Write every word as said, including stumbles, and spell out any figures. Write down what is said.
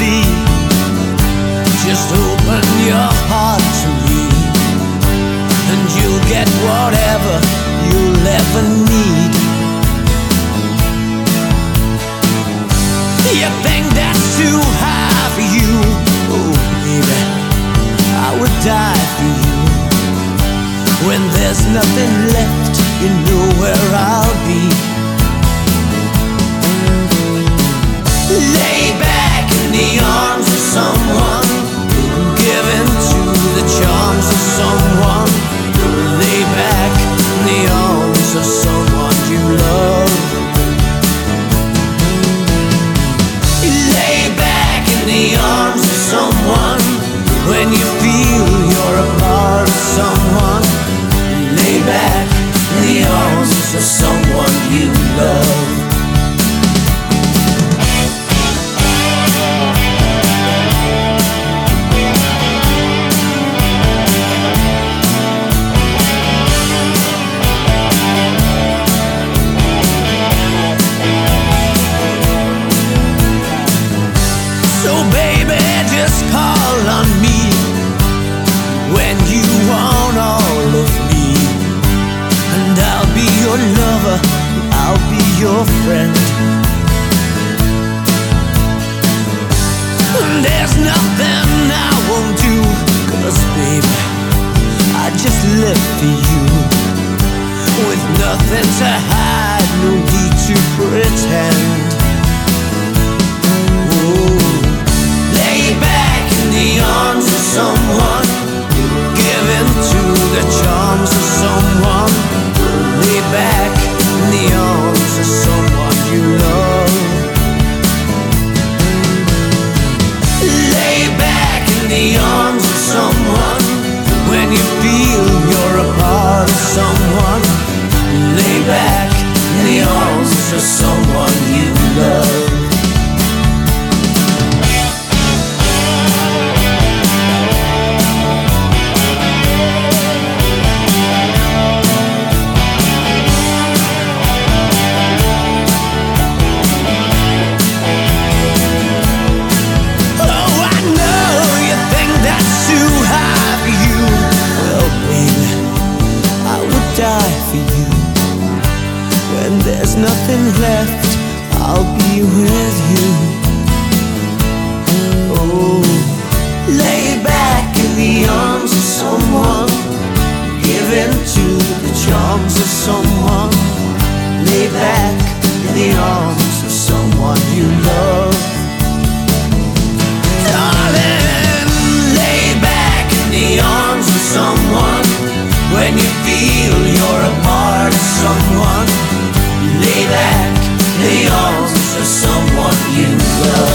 thee. Just open your heart to me, and you'll get whatever you'll ever need. You think that's too high for you? Oh baby, I would die for you. When there's nothing left, you know where I'll be. Lay back in the arms of someone, give in to the charms of someone. Lay back in the arms of someone you love. Lay back in the arms of someone when you feel you're a part of someone. Lay back in the arms of someone you love. So baby, just call on me when you want all of me, and I'll be your lover, I'll be your friend. There's nothing I won't do, 'cause baby, I just live for you. With nothing to hide, no need to pretend. Someone, give in to the charms of someone. Lay back in the arms of someone you love. Lay back in the arms of someone when you feel you're a part of someone. Lay back in the arms of someone you love. Die for you. When there's nothing left, I'll be with you. Oh, lay back in the arms of someone, give in to the charms of someone. Lay back in the arms of someone you love. Darling, lay back in the arms of someone when you feel you're a part of someone. Lay back in the arms of someone you love.